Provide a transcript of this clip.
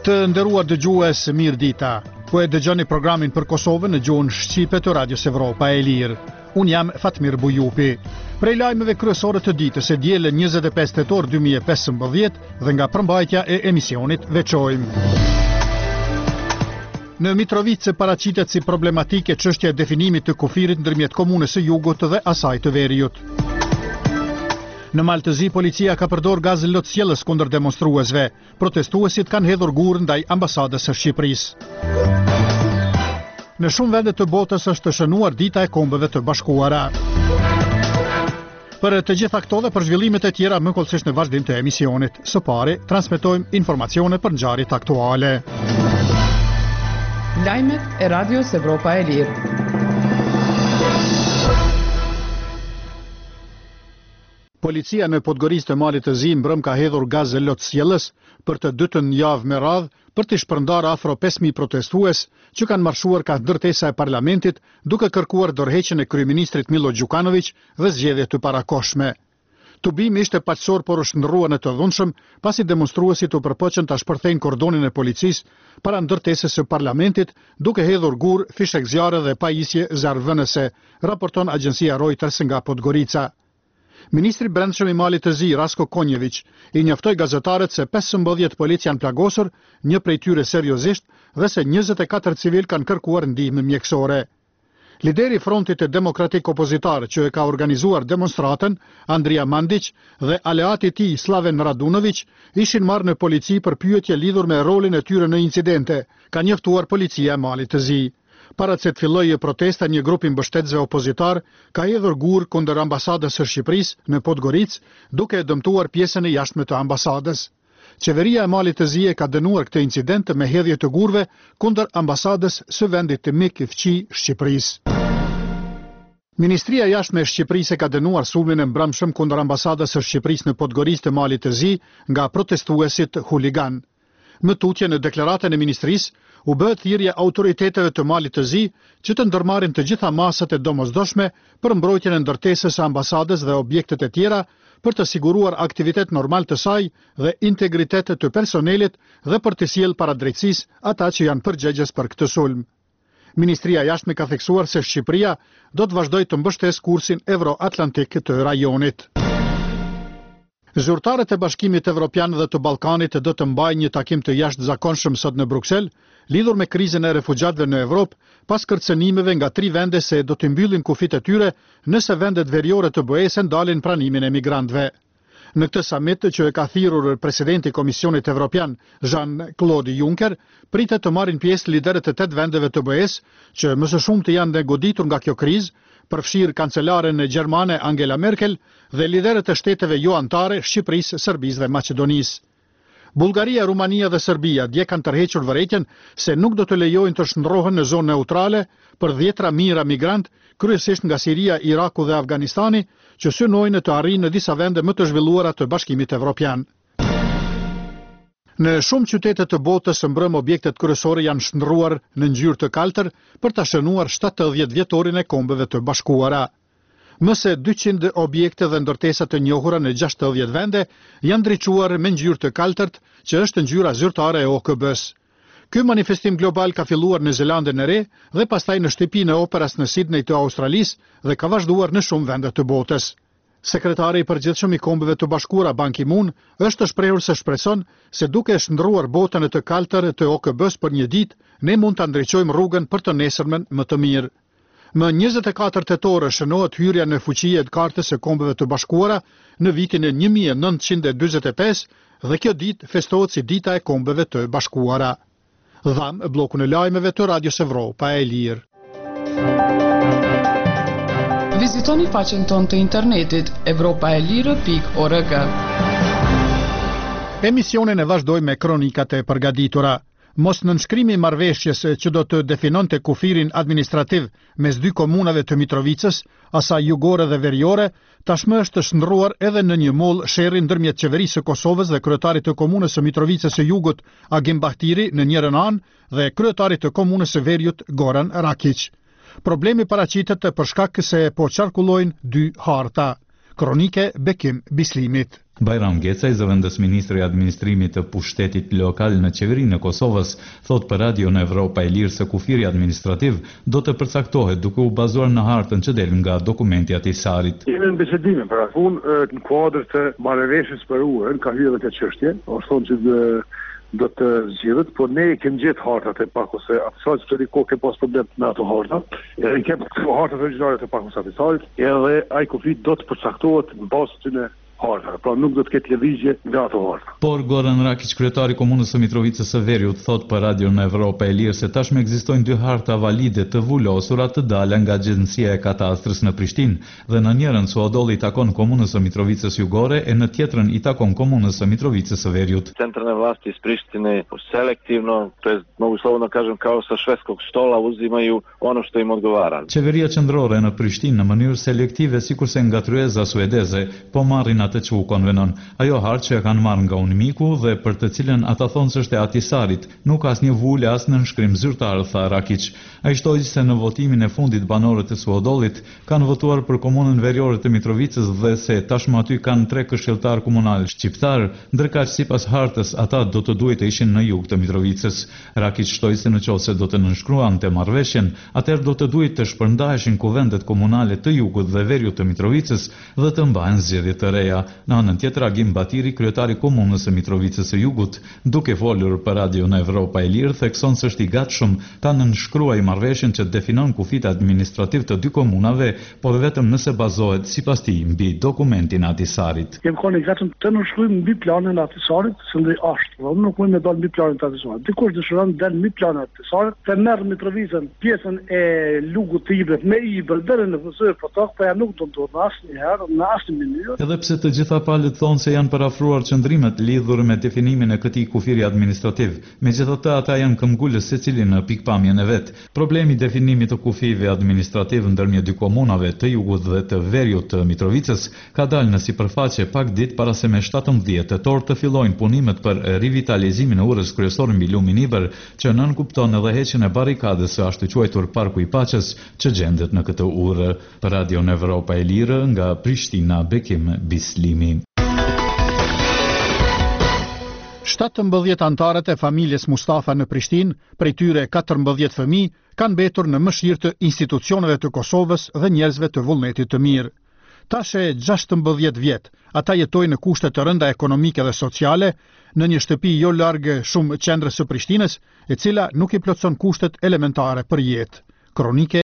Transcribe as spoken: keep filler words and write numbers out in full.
Të nderuar dëgjues, mirë dita. Po e dëgjoni programin për Kosovën në gjuhën shqipe të Radios Evropa e Lirë. Unë jam Fatmir Bujupi. Prej lajmeve kryesore të ditës e dielën njëzet e pesë tetor dy mijë e pesëmbëdhjetë dhe nga përmbajtja e emisionit veçojmë. Në Mitrovice paraqitet si problematike çështja e definimit të kufirit ndërmjet komunës së Jugut dhe asaj të Veriut. Në Maltëzi, policia ka përdor gaz lotësjellës kundër demonstruesve. Protestuesit kanë hedhur gur ndaj ambasadës së Shqipërisë. Në shumë vende të botës është shënuar dita e kombeve të bashkuara. Për të gjitha këto dhe për zhvillimet e tjera më kollësisht në vazhdim të emisionit. Së pari, transmetojmë informacione për ngjarjet aktuale. Lajmet e Radios Evropa e Lirë. Policia në Podgorisë të Malit të Zi mbrëm ka hedhur gaz lotësjellës për të dytën javë me radhë për të shpërndar afro pesë mijë protestues që kanë marshuar ka ndërtesa e parlamentit duke kërkuar dorëheqjen e kryeministrit Milo Đukanović dhe zgjedhje të parakohshme. Tubimi ishte paqësor por u shndrrua në të dhunshëm pasi demonstruesit u përpoqën ta shpërthejnë kordonin e policisë para ndërtesës së parlamentit duke hedhur gur, fishek zjarre dhe pajisje zjarrvënëse, raporton agjencia Reuters nga Podgorica. Ministri Brendshëm i Malit të Zi, Rasko Konjević, i njoftoi gazetarët se pesëmbëdhjetë polic janë plagosur, një prej tyre seriozisht, dhe se njëzet e katër civil kanë kërkuar ndihmë mjekësore. Lideri i Frontit të Demokratik Opozitar që e ka organizuar demonstratën, Andrija Mandić, dhe aleati i tij Slaven Radunović, ishin marrë në polici për pyetje lidhur me rolin e tyre në incidente, ka njoftuar policia e Malit të Zi. Para se të fillojë protesta, një grup i mbështetësve opozitar ka hedhur gur kundër ambasadës së Shqipërisë në Podgoricë, duke e dëmtuar pjesën e jashtme të ambasadës. Qeveria e Malit të Zi e ka dënuar këtë incident me hedhje të gurve kundër ambasadës së vendit të mik i fqi Shqipërisë. Ministria e Jashtme e Shqipërisë ka dënuar sulmin e mbrëmshëm kundër ambasadës së Shqipërisë në Podgoricë të Malit të Zi nga protestuesit huligan. Më tutje në deklaratën e ministrisë u bë thirrje autoriteteve të Malit të Zi që të ndërmarrin të gjitha masat e domosdoshme për mbrojtjen e ndërtesës së ambasadës dhe objektet e tjera për të siguruar aktivitet normal të saj dhe integritet të personelit dhe për të sjellë para drejtësisë ata që janë përgjegjës për këtë sulm. Ministria e Jashtme ka theksuar se Shqipëria do të vazhdojë të mbështesë kursin euro-atlantik të rajonit. Zyrtarët e Bashkimit Evropian dhe të Ballkanit do të mbajnë një takim të jashtëzakonshëm sot në Bruksel, lidhur me krizën e refugjatëve në Evropë, pas kërcënimeve nga tri vende se do të mbyllin kufit e tyre nëse vendet veriore të B E-s ndalin pranimin e migrantëve. Në këtë summit që e ka thirrur presidenti i Komisionit Evropian, Jean-Claude Juncker, pritet të marrin pjesë liderët e tetë vendeve të B E-s, që më së shumti janë dhe goditur nga kjo krizë, përfshirë kancelaren e Gjermane Angela Merkel dhe liderët e shteteve jo anëtare, Shqipërisë, Serbisë dhe Maqedonisë. Bullgaria, Rumania dhe Serbia dje kanë tërhequr vërejtjen se nuk do të lejojnë të shndrohen në zonë neutrale për dhjetra mijëra migrant, kryesisht nga Siria, Iraku dhe Afganistani, që synojnë të arrijnë në disa vende më të zhvilluara të Bashkimit Evropian. Në shumë qytete të botës së mbrëm objektet kryesore janë shndruar në ngjyrë të kaltër për ta shënuar shtatëdhjetë vjetorin e kombeve të bashkuara. Më se dyqind objekte dhe ndërtesa të njohura në gjashtëdhjetë vende janë ndriçuar me ngjyrë të kaltërt, që është ngjyra zyrtare e O K B-s. Ky manifestim global ka filluar në Zelandën e Re dhe pastaj në shtëpinë e operas në Sydney të Australisë dhe ka vazhduar në shumë vende të botës. Sekretari i përgjithshëm i kombeve të bashkuara Ban Ki-moon është shprehur se shpreson se duke shndruar botën e të kaltër të O K B-s për një ditë, ne mund ta ndriçojmë rrugën për të nesërmen më të mirë. Më njëzet e katër tetor shënohet hyrja në fuqi e Kartës së Kombeve të Bashkuara në vitin e një mijë e nëntëqind e dyzet e pesë dhe kjo ditë festohet si Dita e Kombeve të Bashkuara. Dham bllokun e lajmeve të Radios Evropa e Lirë. Vizitoni faqen tonë të internetit evropaelire pikë org. Emisionin e vazhdoj me kronikat e përgatitura. Mos nënshkrimi i marrëveshjes që do të definonte kufirin administrativ mes dy komunave të Mitrovicës, asaj jugore dhe veriore, tashmë është shndruar edhe në një mollë sherrri ndërmjet qeverisë së Kosovës dhe kryetarit të komunës së Mitrovicës së Jugut, Agim Bahtiri, në njërin anë dhe kryetarit të komunës së Veriut, Goran Rakić. Problemi paraqitet për shkak se po qarkullojnë dy harta. Kronike Bekim Bislimit. Bajram Gecaj, zëvendës ministri i administrimit të pushtetit lokal në qeverinë e Kosovës, thot për radion Evropa e Lirë se kufiri administrativ do të përcaktohet duke u bazuar në hartën që del nga dokumenti atisarit. Jemi në bisedime për atë punë në kuadër të marrëveshjes për uën, ka hyrë këtë çështje, është thonë që dhe, do të zgjidhet, por ne i kemi gjetë hartat e pakos e atisarit, që të ko ke pas problem me ato harta, e i kemi hartat origjinale të pakos atisarit, edhe ai kufi do të përcaktohet në bazë të tyre harta, pra nuk do të ketë lëvizje nga ato harta. Por Goran Rakić, kryetari i komunës së Mitrovicës së Veriut, thot për radion Evropa e Lirë se tashmë ekzistojnë dy harta valide të vulosura të dalë nga Agjencia e Katastrës në Prishtinë dhe në njërin suadolli i takon komunës së Mitrovicës Jugore e në tjetrën i takon komunës së Mitrovicës së Veriut. Centralne vlasti iz Prištine selektivno, to jest mogu slobodno kažem kao sa švedskog stola uzimaju ono što im odgovara. Qeveria qendrore në Prishtinë në mënyrë selektive sikurse nga tryeza suedeze po marrin atë që u konvenon. Ajo hartë që e kanë marrë nga Unimiku dhe për të cilën ata thonë se është e atisarit, nuk asnjë vule as në nënshkrim zyrtar, tha Rakić. Ai shtoi se në votimin e fundit banorët e Suodollit kanë votuar për komunën veriore të Mitrovicës dhe se tashmë aty kanë tre këshilltar komunal shqiptar, ndërkaq sipas hartës ata do të duhet të ishin në jug të Mitrovicës. Rakić shtoi se nëse do të nënshkruante marrëveshjen, atëherë do të duhet të shpërndaheshin kuvendet komunale të jugut dhe veriut të Mitrovicës dhe të mbahen zgjedhje të reja. Në anën tjetër, Agim Batiri, kryetari komunës së Mitrovicës së Jugut, duke folur për radion Evropa e Lirë, thekson se është i gatshëm ta nënshkruajë marrëveshjen që definon kufit administrativ të dy komunave, por vetëm nëse bazohet sipas tij mbi dokumentin e atisarit. Kem qenë i gatshëm të nënshkruajmë mbi planin e atisarit, se ndaj është, por nuk mund të dalë mbi planin e atisarit. Dikush dëshiron të dalë mbi planin e atisarit, të merr Mitrovicën pjesën e lugut të Ibrit me Ibër deri në fusë po tok, po ja nuk do të ndodhë asnjëherë në asnjë mënyrë. Edhe pse të gjitha palët thonë se janë parafruar qëndrimet lidhur me definimin e këtij kufiri administrativ, megjithatë ata janë këmbgulës secili në pikpamjen e vet. Problemi i definimit të kufive administrativ ndërmjet dy komunave të jugut dhe të veriut të Mitrovicës ka dalë në sipërfaqe pak ditë para se me shtatëmbëdhjetë tetor të fillojnë punimet për rivitalizimin e urës kryesor mbi lumin Ibër, që nënkupton edhe heqjen e barrikadës së ashtu quajtur Parku i Paqes që gjendet në këtë urë. Për Radion Evropa e Lirë nga Prishtina, Bekim Bislimi. shtatëmbëdhjetë antarët e familjes Mustafa në Prishtinë, prej tyre katërmbëdhjetë fëmijë, kanë mbetur në mëshirë të institucioneve të Kosovës dhe njerëzve të vullnetit të mirë. Tash e gjashtëmbëdhjetë vjet, ata jetojnë në kushte të rënda ekonomike dhe sociale, në një shtëpi jo larg shumë qendrës së Prishtinës, e cila nuk i plotson kushtet elementare për jetë. Kronike